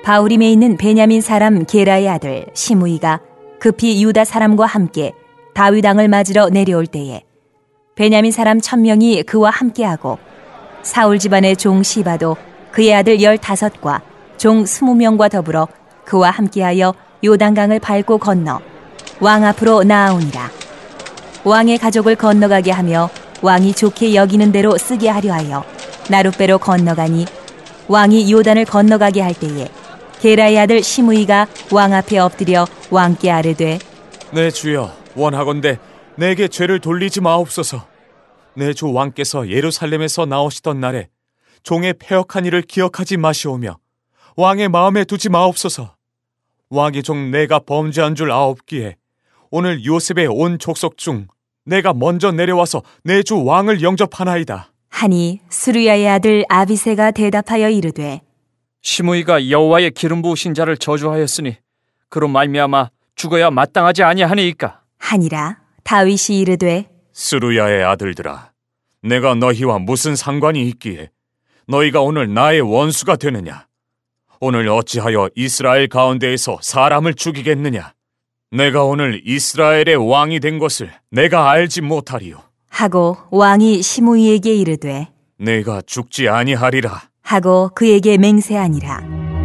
바후림에 있는 베냐민 사람 게라의 아들 시므이가 급히 유다 사람과 함께 다윗 왕을 맞으러 내려올 때에 베냐민 사람 1000명이 그와 함께하고 사울 집안의 종 시바도 그의 아들 15과 종 20명과 더불어 그와 함께하여 요단강을 밟고 건너 왕 앞으로 나아오니라. 왕의 가족을 건너가게 하며 왕이 좋게 여기는 대로 쓰게 하려 하여 나룻배로 건너가니 왕이 요단을 건너가게 할 때에 게라의 아들 시므이가 왕 앞에 엎드려 왕께 아뢰되 내 주여 원하건대 내게 죄를 돌리지 마옵소서. 내 주 왕께서 예루살렘에서 나오시던 날에 종의 패역한 일을 기억하지 마시오며 왕의 마음에 두지 마옵소서. 왕의 종 내가 범죄한 줄 아옵기에 오늘 요셉의 온 족속 중 내가 먼저 내려와서 내 주 왕을 영접하나이다 하니 스루야의 아들 아비새가 대답하여 이르되 시므이가 여호와의 기름 부으신 자를 저주하였으니 그로 말미암아 죽어야 마땅하지 아니하니이까 하니라. 다윗이 이르되 스루야의 아들들아, 내가 너희와 무슨 상관이 있기에 너희가 오늘 나의 원수가 되느냐? 오늘 어찌하여 이스라엘 가운데에서 사람을 죽이겠느냐? 내가 오늘 이스라엘의 왕이 된 것을 내가 알지 못하리요 하고 왕이 시므이에게 이르되 내가 죽지 아니하리라 하고 그에게 맹세하니라.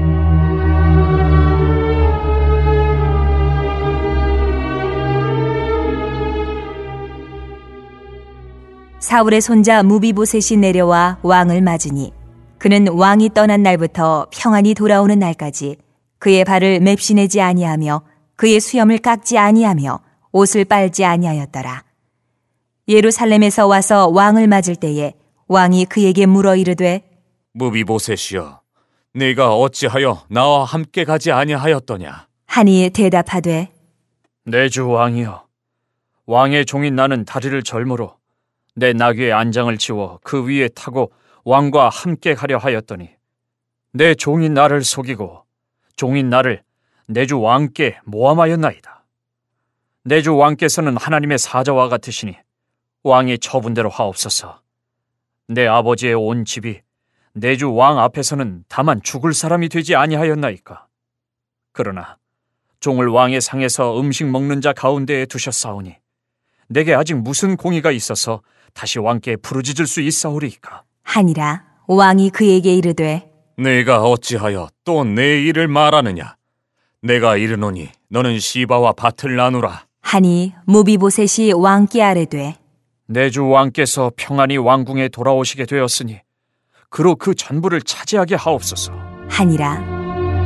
사울의 손자 무비보셋이 내려와 왕을 맞으니 그는 왕이 떠난 날부터 평안히 돌아오는 날까지 그의 발을 맵시내지 아니하며 그의 수염을 깎지 아니하며 옷을 빨지 아니하였더라. 예루살렘에서 와서 왕을 맞을 때에 왕이 그에게 물어 이르되 무비보셋이여, 네가 어찌하여 나와 함께 가지 아니하였더냐? 하니 대답하되 내 주 왕이여, 왕의 종인 나는 다리를 절므로 내 나귀의 안장을 치워 그 위에 타고 왕과 함께 가려 하였더니 내 종인 나를 속이고 종인 나를 내 주 왕께 모함하였나이다. 내 주 왕께서는 하나님의 사자와 같으시니 왕이 처분대로 하옵소서. 내 아버지의 온 집이 내 주 왕 앞에서는 다만 죽을 사람이 되지 아니하였나이까. 그러나 종을 왕의 상에서 음식 먹는 자 가운데에 두셨사오니 내게 아직 무슨 공의가 있어서 다시 왕께 부르짖을 수 있사오리이까. 하니라. 왕이 그에게 이르되 네가 어찌하여 또 내 일을 말하느냐? 내가 이르노니 너는 시바와 밭을 나누라. 하니 무비보셋이 왕께 아뢰되 내 주 왕께서 평안히 왕궁에 돌아오시게 되었으니 그로 그 전부를 차지하게 하옵소서. 하니라.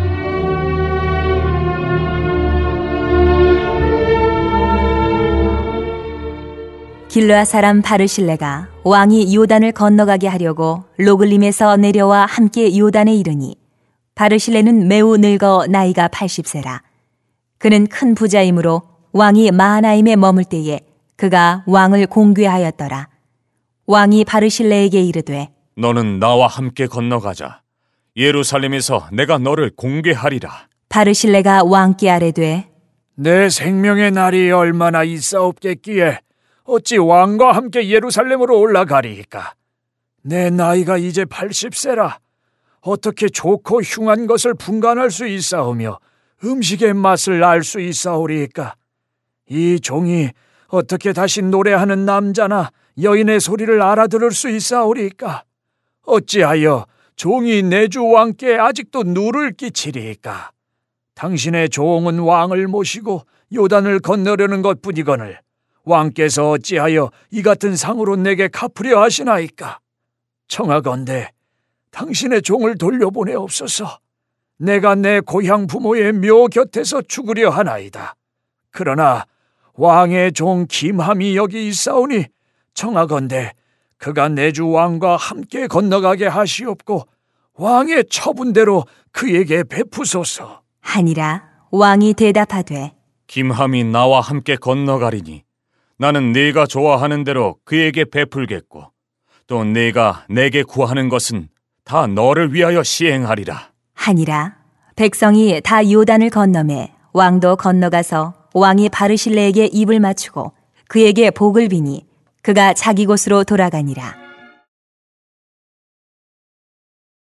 길르앗 사람 바르실레가 왕이 요단을 건너가게 하려고 로글림에서 내려와 함께 요단에 이르니 바르실레는 매우 늙어 나이가 80세라. 그는 큰 부자이므로 왕이 마하나임에 머물 때에 그가 왕을 공궤하였더라. 왕이 바르실레에게 이르되 너는 나와 함께 건너가자. 예루살렘에서 내가 너를 공궤하리라. 바르실레가 왕께 아뢰되 내 생명의 날이 얼마나 있사옵겠기에 어찌 왕과 함께 예루살렘으로 올라가리이까? 내 나이가 이제 80세라. 어떻게 좋고 흉한 것을 분간할 수 있사오며 음식의 맛을 알 수 있사오리이까? 이 종이 어떻게 다시 노래하는 남자나 여인의 소리를 알아들을 수 있사오리이까? 어찌하여 종이 내 주 왕께 아직도 누를 끼치리이까? 당신의 종은 왕을 모시고 요단을 건너려는 것뿐이거늘 왕께서 어찌하여 이 같은 상으로 내게 갚으려 하시나이까? 청하건대 당신의 종을 돌려보내옵소서. 내가 내 고향 부모의 묘 곁에서 죽으려 하나이다. 그러나 왕의 종 김함이 여기 있사오니 청하건대 그가 내 주 왕과 함께 건너가게 하시옵고 왕의 처분대로 그에게 베푸소서. 하니라. 왕이 대답하되 김함이 나와 함께 건너가리니 나는 네가 좋아하는 대로 그에게 베풀겠고 또 네가 내게 구하는 것은 다 너를 위하여 시행하리라. 하니라. 백성이 다 요단을 건너매 왕도 건너가서 왕이 바르실레에게 입을 맞추고 그에게 복을 비니 그가 자기 곳으로 돌아가니라.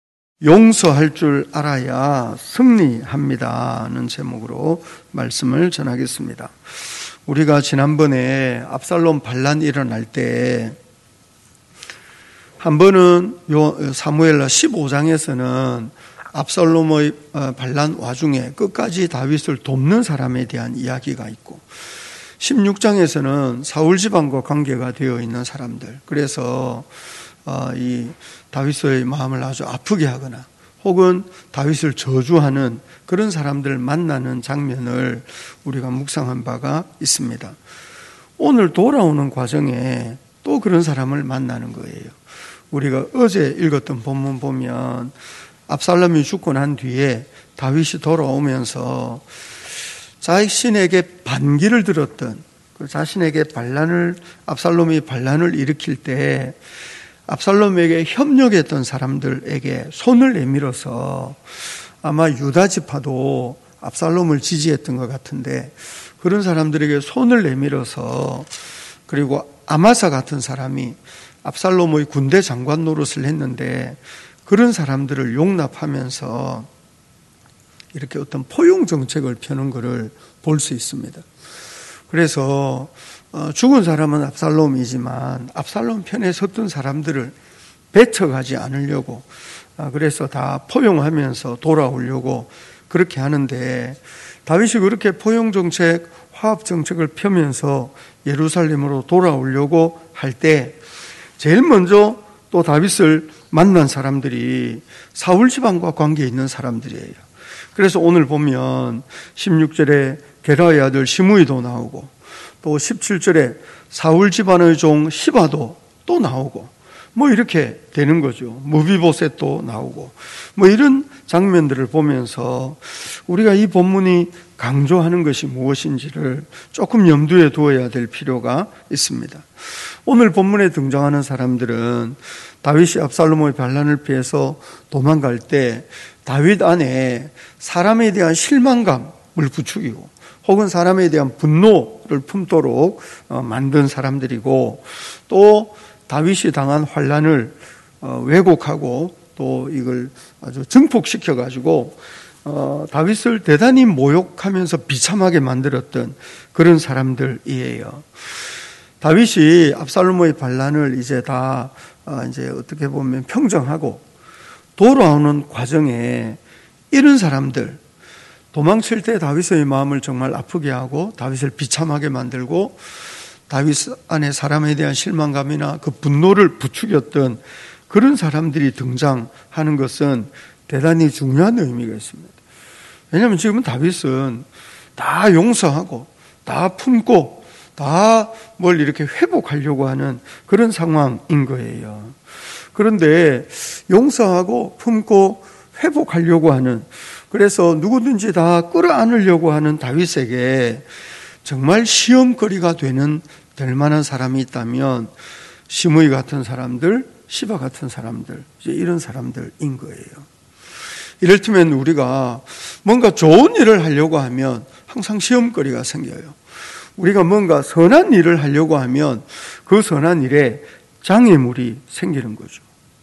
용서할 줄 알아야 승리합니다는 제목으로 말씀을 전하겠습니다. 우리가 지난번에 압살롬 반란이 일어날 때 한 번은 사무엘하 15장에서는 압살롬의 반란 와중에 끝까지 다윗을 돕는 사람에 대한 이야기가 있고 16장에서는 사울 집안과 관계가 되어 있는 사람들, 그래서 이 다윗의 마음을 아주 아프게 하거나 혹은 다윗을 저주하는 그런 사람들을 만나는 장면을 우리가 묵상한 바가 있습니다. 오늘 돌아오는 과정에 또 그런 사람을 만나는 거예요. 우리가 어제 읽었던 본문 보면 압살롬이 죽고 난 뒤에 다윗이 돌아오면서 자신에게 반기를 들었던, 자신에게 압살롬이 반란을 일으킬 때 압살롬에게 협력했던 사람들에게 손을 내밀어서, 아마 유다 지파도 압살롬을 지지했던 것 같은데 그런 사람들에게 손을 내밀어서, 그리고 아마사 같은 사람이 압살롬의 군대 장관 노릇을 했는데 그런 사람들을 용납하면서 이렇게 어떤 포용 정책을 펴는 것을 볼 수 있습니다. 그래서 죽은 사람은 압살롬이지만 압살롬 편에 섰던 사람들을 배척하지 않으려고, 그래서 다 포용하면서 돌아오려고 그렇게 하는데, 다윗이 그렇게 포용 정책, 화합 정책을 펴면서 예루살렘으로 돌아오려고 할 때 제일 먼저 또 다윗을 만난 사람들이 사울 집안과 관계 있는 사람들이에요. 그래서 오늘 보면 16절에 게라의 아들 시므이도 나오고, 또 17절에 사울 집안의 종 시바도 또 나오고, 뭐 이렇게 되는 거죠. 무비보셋도 나오고, 뭐 이런 장면들을 보면서 우리가 이 본문이 강조하는 것이 무엇인지를 조금 염두에 두어야 될 필요가 있습니다. 오늘 본문에 등장하는 사람들은 다윗이 압살롬의 반란을 피해서 도망갈 때 다윗 안에 사람에 대한 실망감을 부추기고 혹은 사람에 대한 분노를 품도록 만든 사람들이고, 또 다윗이 당한 환난을 왜곡하고 또 이걸 아주 증폭시켜가지고 다윗을 대단히 모욕하면서 비참하게 만들었던 그런 사람들이에요. 다윗이 압살롬의 반란을 이제 다 이제 어떻게 보면 평정하고 돌아오는 과정에 이런 사람들, 도망칠 때 다윗의 마음을 정말 아프게 하고 다윗을 비참하게 만들고 다윗 안에 사람에 대한 실망감이나 그 분노를 부추겼던 그런 사람들이 등장하는 것은 대단히 중요한 의미가 있습니다. 왜냐하면 지금은 다윗은 다 용서하고 다 품고 다 뭘 이렇게 회복하려고 하는 그런 상황인 거예요. 그런데 용서하고 품고 회복하려고 하는, 그래서 누구든지 다 끌어안으려고 하는 다윗에게 정말 시험거리가 될 만한 사람이 있다면 시므이 같은 사람들, 시바 같은 사람들, 이제 이런 사람들인 거예요. 이를테면 우리가 뭔가 좋은 일을 하려고 하면 항상 시험거리가 생겨요. 우리가 뭔가 선한 일을 하려고 하면 그 선한 일에 장애물이 생기는 거죠.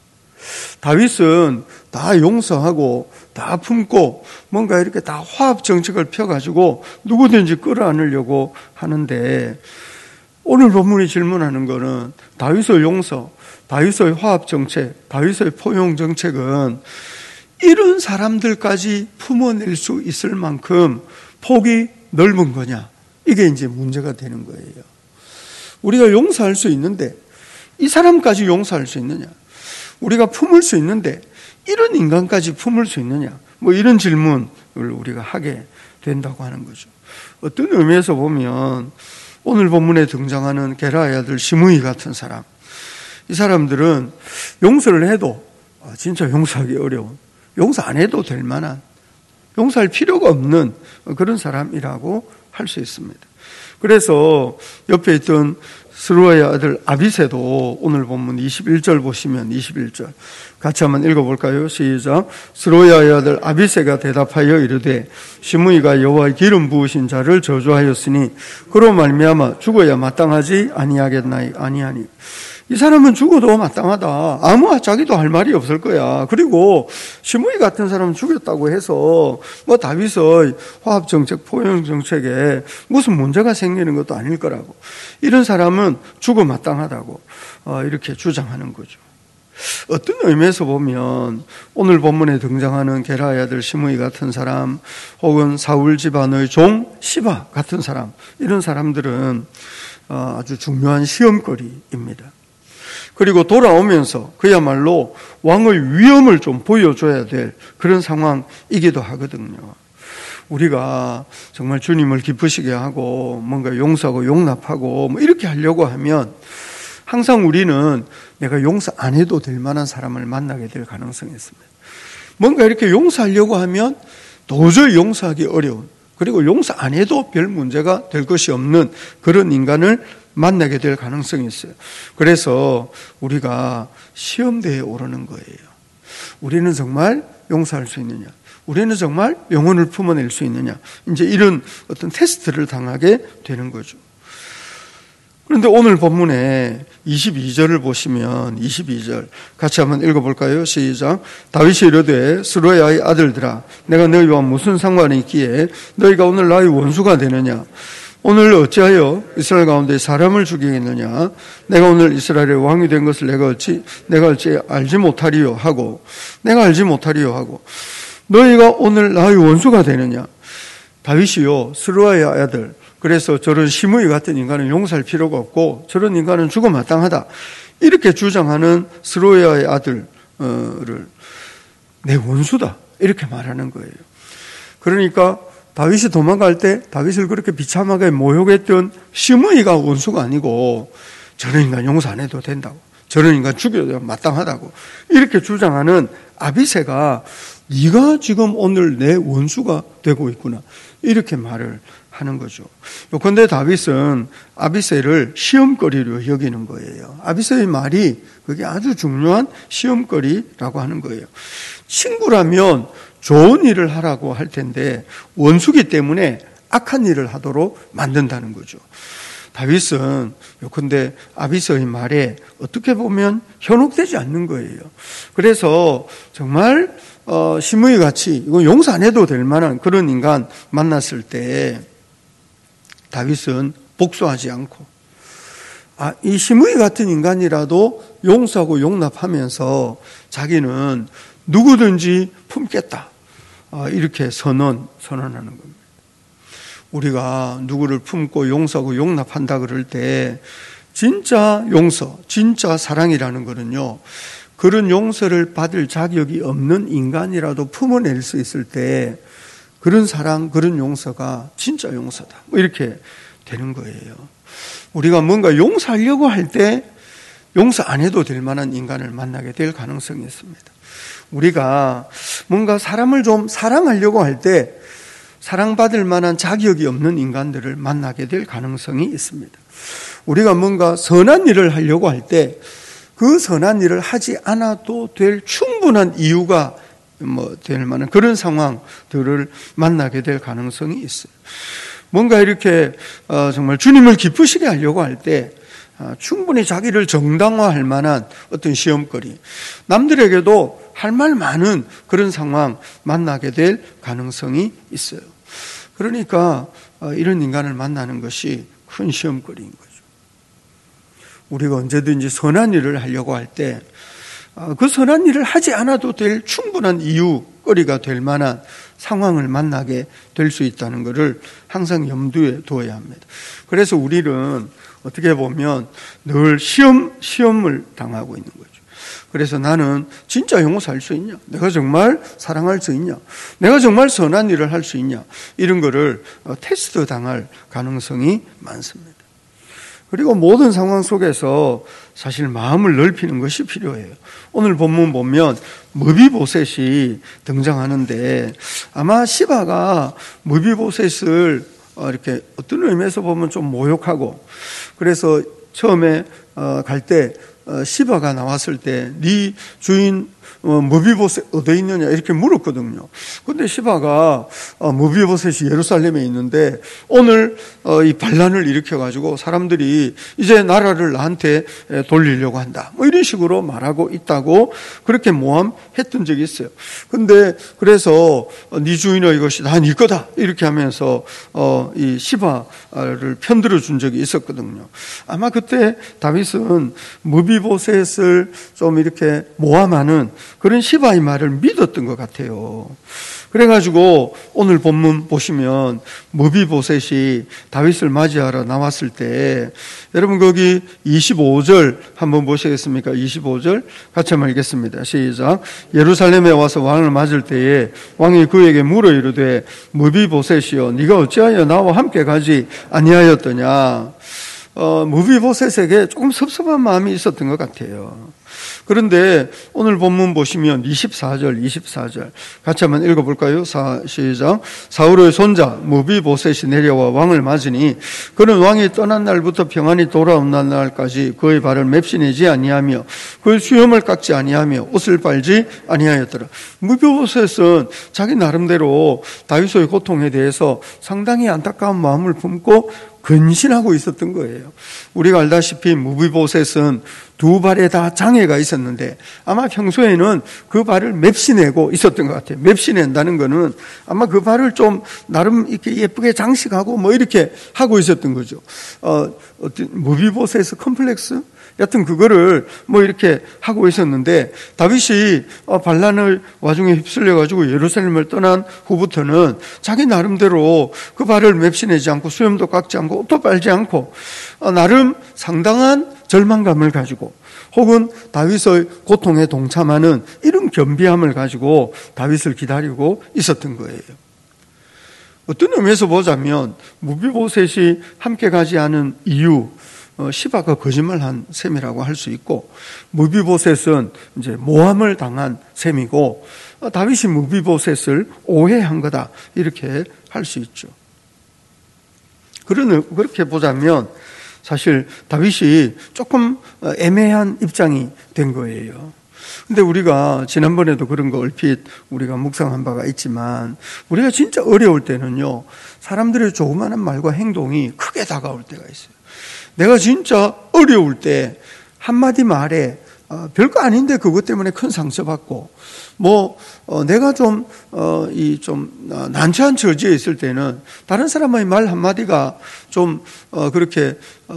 다윗은 다 용서하고 다 품고 뭔가 이렇게 다 화합 정책을 펴가지고 누구든지 끌어안으려고 하는데, 오늘 본문이 질문하는 것은 다윗의 용서, 다윗의 화합 정책, 다윗의 포용 정책은 이런 사람들까지 품어낼 수 있을 만큼 폭이 넓은 거냐, 이게 이제 문제가 되는 거예요. 우리가 용서할 수 있는데 이 사람까지 용서할 수 있느냐, 우리가 품을 수 있는데 이런 인간까지 품을 수 있느냐, 뭐 이런 질문을 우리가 하게 된다고 하는 거죠. 어떤 의미에서 보면 오늘 본문에 등장하는 게라의 아들 시므이 같은 사람, 이 사람들은 용서를 해도 진짜 용서하기 어려운, 용서 안 해도 될 만한, 용서할 필요가 없는 그런 사람이라고 할 수 있습니다. 그래서 옆에 있던 스루아의 아들 아비새도 오늘 본문 21절 보시면 21절 같이 한번 읽어볼까요? 시작. 스루아의 아들 아비새가 대답하여 이르되 시므이가 여호와의 기름 부으신 자를 저주하였으니 그로 말미암아 죽어야 마땅하지 아니하겠나이. 아니하니. 이 사람은 죽어도 마땅하다. 아무 자기도 할 말이 없을 거야. 그리고 시므이 같은 사람은 죽였다고 해서 뭐 다윗의 화합정책, 포용정책에 무슨 문제가 생기는 것도 아닐 거라고. 이런 사람은 죽어 마땅하다고 이렇게 주장하는 거죠. 어떤 의미에서 보면 오늘 본문에 등장하는 게라의 아들 시므이 같은 사람, 혹은 사울 집안의 종 시바 같은 사람, 이런 사람들은 아주 중요한 시험거리입니다. 그리고 돌아오면서 그야말로 왕의 위엄을 좀 보여줘야 될 그런 상황이기도 하거든요. 우리가 정말 주님을 기쁘시게 하고 뭔가 용서하고 용납하고 뭐 이렇게 하려고 하면 항상 우리는 내가 용서 안 해도 될 만한 사람을 만나게 될 가능성이 있습니다. 뭔가 이렇게 용서하려고 하면 도저히 용서하기 어려운, 그리고 용서 안 해도 별 문제가 될 것이 없는 그런 인간을 만나게 될 가능성이 있어요. 그래서 우리가 시험대에 오르는 거예요. 우리는 정말 용서할 수 있느냐? 우리는 정말 영혼을 품어낼 수 있느냐? 이제 이런 어떤 테스트를 당하게 되는 거죠. 그런데 오늘 본문에 22절을 보시면 22절 같이 한번 읽어볼까요? 시작. 다윗이 이르되 스루야의 아들들아, 내가 너희와 무슨 상관이 있기에 너희가 오늘 나의 원수가 되느냐? 오늘 어찌하여 이스라엘 가운데 사람을 죽이겠느냐? 내가 오늘 이스라엘의 왕이 된 것을 내가 어찌 알지 못하리요 하고, 내가 알지 못하리요 하고, 너희가 오늘 나의 원수가 되느냐? 다윗이요, 스루야의 아들, 그래서 저런 시므이 같은 인간은 용서할 필요가 없고 저런 인간은 죽어 마땅하다, 이렇게 주장하는 스루야의 아들을 내 원수다, 이렇게 말하는 거예요. 그러니까 다윗이 도망갈 때 다윗을 그렇게 비참하게 모욕했던 시므이가 원수가 아니고 저런 인간 용서 안 해도 된다고, 저런 인간 죽여도 마땅하다고 이렇게 주장하는 아비새가 네가 지금 오늘 내 원수가 되고 있구나, 이렇게 말을 하는 거죠. 요컨대 다윗은 아비새를 시험거리로 여기는 거예요. 아비새의 말이 그게 아주 중요한 시험거리라고 하는 거예요. 친구라면 좋은 일을 하라고 할 텐데 원수기 때문에 악한 일을 하도록 만든다는 거죠. 다윗은 요컨대 아비새의 말에 어떻게 보면 현혹되지 않는 거예요. 그래서 정말 시므이 같이 이거 용서 안 해도 될 만한 그런 인간 만났을 때 다윗은 복수하지 않고, 이 시므이 같은 인간이라도 용서하고 용납하면서 자기는 누구든지 품겠다, 이렇게 선언하는 겁니다. 우리가 누구를 품고 용서하고 용납한다 그럴 때 진짜 용서, 진짜 사랑이라는 거는요, 그런 용서를 받을 자격이 없는 인간이라도 품어낼 수 있을 때 그런 사랑, 그런 용서가 진짜 용서다, 뭐 이렇게 되는 거예요. 우리가 뭔가 용서하려고 할 때 용서 안 해도 될 만한 인간을 만나게 될 가능성이 있습니다. 우리가 뭔가 사람을 좀 사랑하려고 할 때 사랑받을 만한 자격이 없는 인간들을 만나게 될 가능성이 있습니다. 우리가 뭔가 선한 일을 하려고 할 때 그 선한 일을 하지 않아도 될 충분한 이유가 될 만한 그런 상황들을 만나게 될 가능성이 있어요. 뭔가 이렇게 정말 주님을 기쁘시게 하려고 할 때 충분히 자기를 정당화할 만한 어떤 시험거리, 남들에게도 할 말 많은 그런 상황 만나게 될 가능성이 있어요. 그러니까 이런 인간을 만나는 것이 큰 시험거리인 거죠. 우리가 언제든지 선한 일을 하려고 할 때 그 선한 일을 하지 않아도 될 충분한 이유거리가 될 만한 상황을 만나게 될 수 있다는 것을 항상 염두에 두어야 합니다. 그래서 우리는 어떻게 보면 늘 시험을 당하고 있는 거죠. 그래서 나는 진짜 용서할 수 있냐? 내가 정말 사랑할 수 있냐? 내가 정말 선한 일을 할 수 있냐? 이런 거를 테스트 당할 가능성이 많습니다. 그리고 모든 상황 속에서 사실 마음을 넓히는 것이 필요해요. 오늘 본문 보면 무비보셋이 등장하는데 아마 시바가 무비보셋을 이렇게 어떤 의미에서 보면 좀 모욕하고, 그래서 처음에 갈 때 시바가 나왔을 때 네 주인 무비보셋 어디 있느냐 이렇게 물었거든요. 근데 시바가 무비보셋이 예루살렘에 있는데 오늘 이 반란을 일으켜가지고 사람들이 이제 나라를 나한테 돌리려고 한다. 뭐 이런 식으로 말하고 있다고 그렇게 모함했던 적이 있어요. 근데 그래서 네 주인의 이것이 다 네 거다 이렇게 하면서 이 시바를 편들어 준 적이 있었거든요. 아마 그때 다윗은 무비보셋을 좀 이렇게 모함하는 그런 시바의 말을 믿었던 것 같아요. 그래가지고 오늘 본문 보시면 무비보셋이 다윗을 맞이하러 나왔을 때 여러분 거기 25절 한번 보시겠습니까? 25절 같이 한번 읽겠습니다. 시작. 예루살렘에 와서 왕을 맞을 때에 왕이 그에게 물어 이르되 무비보셋이여 네가 어찌하여 나와 함께 가지 아니하였더냐. 무비보셋에게 조금 섭섭한 마음이 있었던 것 같아요. 그런데 오늘 본문 보시면 24절 같이 한번 읽어볼까요? 시작. 사울의 손자 무비보셋이 내려와 왕을 맞으니 그는 왕이 떠난 날부터 평안히 돌아온 날까지 그의 발을 맵시내지 아니하며 그의 수염을 깎지 아니하며 옷을 빨지 아니하였더라. 무비보셋은 자기 나름대로 다윗의 고통에 대해서 상당히 안타까운 마음을 품고 근신하고 있었던 거예요. 우리가 알다시피 무비보셋은 두 발에 다 장애가 있었는데 아마 평소에는 그 발을 맵시내고 있었던 것 같아요. 맵시낸다는 거는 아마 그 발을 좀 나름 이렇게 예쁘게 장식하고 뭐 이렇게 하고 있었던 거죠. 어떤 무비보셋 컴플렉스? 여튼 그거를 뭐 이렇게 하고 있었는데 다윗이 반란을 와중에 휩쓸려가지고 예루살렘을 떠난 후부터는 자기 나름대로 그 발을 맵시내지 않고 수염도 깎지 않고 옷도 빨지 않고 나름 상당한 절망감을 가지고 혹은 다윗의 고통에 동참하는 이런 겸비함을 가지고 다윗을 기다리고 있었던 거예요. 어떤 의미에서 보자면 무비보셋이 함께 가지 않은 이유, 시바가 거짓말한 셈이라고 할 수 있고 무비보셋은 이제 모함을 당한 셈이고 다윗이 무비보셋을 오해한 거다 이렇게 할 수 있죠. 그렇게 보자면 사실 다윗이 조금 애매한 입장이 된 거예요. 근데 우리가 지난번에도 그런 거 얼핏 우리가 묵상한 바가 있지만 우리가 진짜 어려울 때는요 사람들의 조그마한 말과 행동이 크게 다가올 때가 있어요. 내가 진짜 어려울 때 한마디 말에 별거 아닌데 그것 때문에 큰 상처받고 내가 좀 난처한 처지에 있을 때는 다른 사람의 말 한마디가 좀 그렇게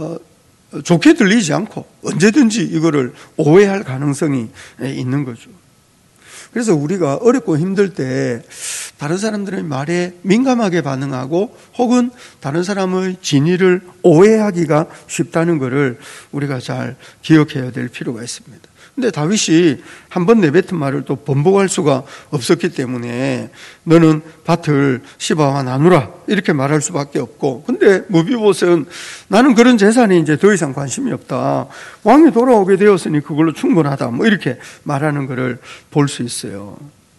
좋게 들리지 않고 언제든지 이거를 오해할 가능성이 있는 거죠. 그래서 우리가 어렵고 힘들 때 다른 사람들의 말에 민감하게 반응하고 혹은 다른 사람의 진의를 오해하기가 쉽다는 것을 우리가 잘 기억해야 될 필요가 있습니다. 근데 다윗이 한번 내뱉은 말을 또 번복할 수가 없었기 때문에 너는 밭을 시바와 나누라 이렇게 말할 수밖에 없고, 근데 무비보셋은 나는 그런 재산에 이제 더 이상 관심이 없다, 왕이 돌아오게 되었으니 그걸로 충분하다 뭐 이렇게 말하는 것을 볼 수 있어요.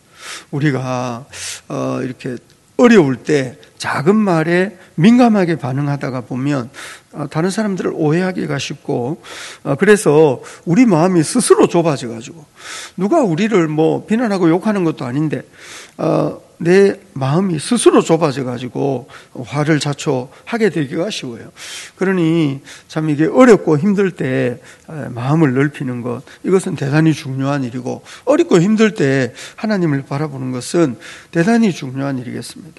우리가 이렇게 어려울 때 작은 말에 민감하게 반응하다가 보면 다른 사람들을 오해하기가 쉽고, 그래서 우리 마음이 스스로 좁아져가지고 누가 우리를 비난하고 욕하는 것도 아닌데 내 마음이 스스로 좁아져가지고 화를 자초하게 되기가 쉬워요. 그러니 참 이게 어렵고 힘들 때 마음을 넓히는 것, 이것은 대단히 중요한 일이고, 어렵고 힘들 때 하나님을 바라보는 것은 대단히 중요한 일이겠습니다.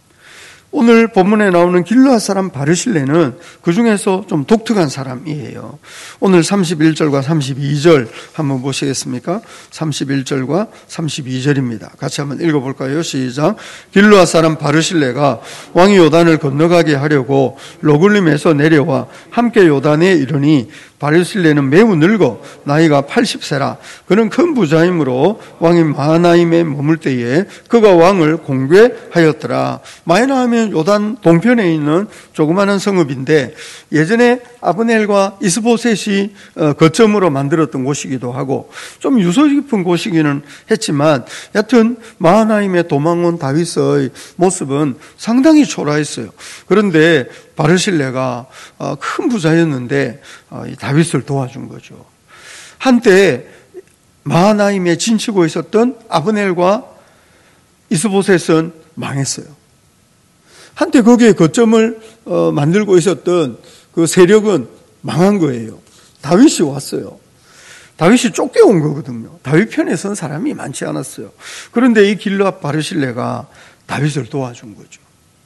오늘 본문에 나오는 길르앗 사람 바르실레는 그 중에서 좀 독특한 사람이에요. 오늘 31절과 32절 한번 보시겠습니까? 31절과 32절입니다. 같이 한번 읽어볼까요? 시작. 길르앗 사람 바르실레가 왕이 요단을 건너가게 하려고 로글림에서 내려와 함께 요단에 이르니 바르실레는 매우 늙어 나이가 80세라. 그는 큰 부자이므로 왕이 마하나임에 머물 때에 그가 왕을 공개하였더라. 마하나임은 요단 동편에 있는 조그마한 성읍인데 예전에 아브넬과 이스보셋이 거점으로 만들었던 곳이기도 하고 좀 유서 깊은 곳이기는 했지만, 여튼 마하나임에 도망온 다윗의 모습은 상당히 초라했어요. 그런데 바르실레가 큰 부자였는데 다윗을 도와준 거죠. 한때 마하나임에 진치고 있었던 아브넬과 이스보셋은 망했어요. 한때 거기에 거점을 만들고 있었던 그 세력은 망한 거예요. 다윗이 왔어요. 다윗이 쫓겨온 거거든요. 다윗 편에 선 사람이 많지 않았어요. 그런데 이 길르앗 바르실레가 다윗을 도와준 거죠.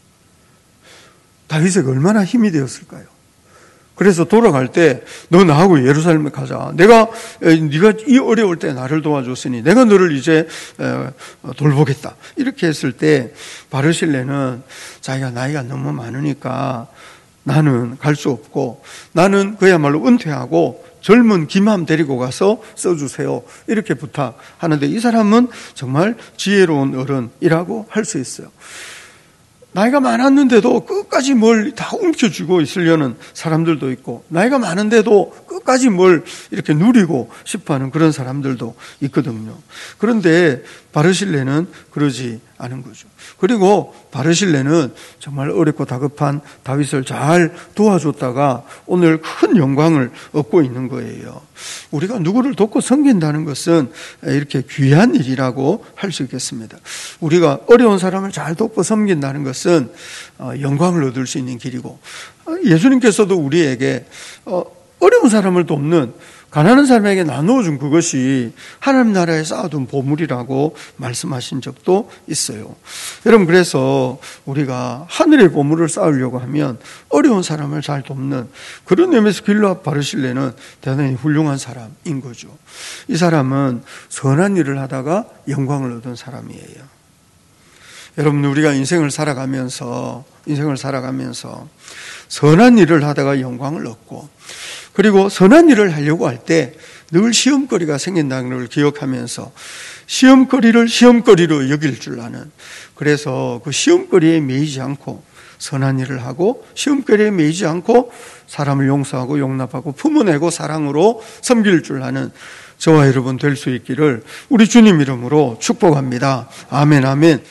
다윗에게 얼마나 힘이 되었을까요? 그래서 돌아갈 때 너 나하고 예루살렘에 가자. 네가 이 어려울 때 나를 도와줬으니 내가 너를 이제 돌보겠다. 이렇게 했을 때 바르실레는 자기가 나이가 너무 많으니까 나는 갈 수 없고 나는 그야말로 은퇴하고 젊은 김함 데리고 가서 써주세요. 이렇게 부탁하는데 이 사람은 정말 지혜로운 어른이라고 할 수 있어요. 나이가 많았는데도 끝까지 뭘 다 움켜쥐고 있으려는 사람들도 있고 나이가 많은데도 끝까지 뭘 이렇게 누리고 싶어하는 그런 사람들도 있거든요. 그런데 바르실레는 그러지 않은 거죠. 그리고 바르실레는 정말 어렵고 다급한 다윗을 잘 도와줬다가 오늘 큰 영광을 얻고 있는 거예요. 우리가 누구를 돕고 섬긴다는 것은 이렇게 귀한 일이라고 할 수 있겠습니다. 우리가 어려운 사람을 잘 돕고 섬긴다는 것은 영광을 얻을 수 있는 길이고 예수님께서도 우리에게 어려운 사람을 돕는 가난한 사람에게 나누어준 그것이 하나님 나라에 쌓아둔 보물이라고 말씀하신 적도 있어요. 여러분 그래서 우리가 하늘의 보물을 쌓으려고 하면 어려운 사람을 잘 돕는 그런 의미에서 길르앗 바르실레는 대단히 훌륭한 사람인 거죠. 이 사람은 선한 일을 하다가 영광을 얻은 사람이에요. 여러분 우리가 인생을 살아가면서 선한 일을 하다가 영광을 얻고 그리고 선한 일을 하려고 할 때 늘 시험거리가 생긴다는 걸 기억하면서 시험거리를 시험거리로 여길 줄 아는 그래서 그 시험거리에 매이지 않고 선한 일을 하고 시험거리에 매이지 않고 사람을 용서하고 용납하고 품어내고 사랑으로 섬길 줄 아는 저와 여러분 될 수 있기를 우리 주님 이름으로 축복합니다. 아멘 아멘.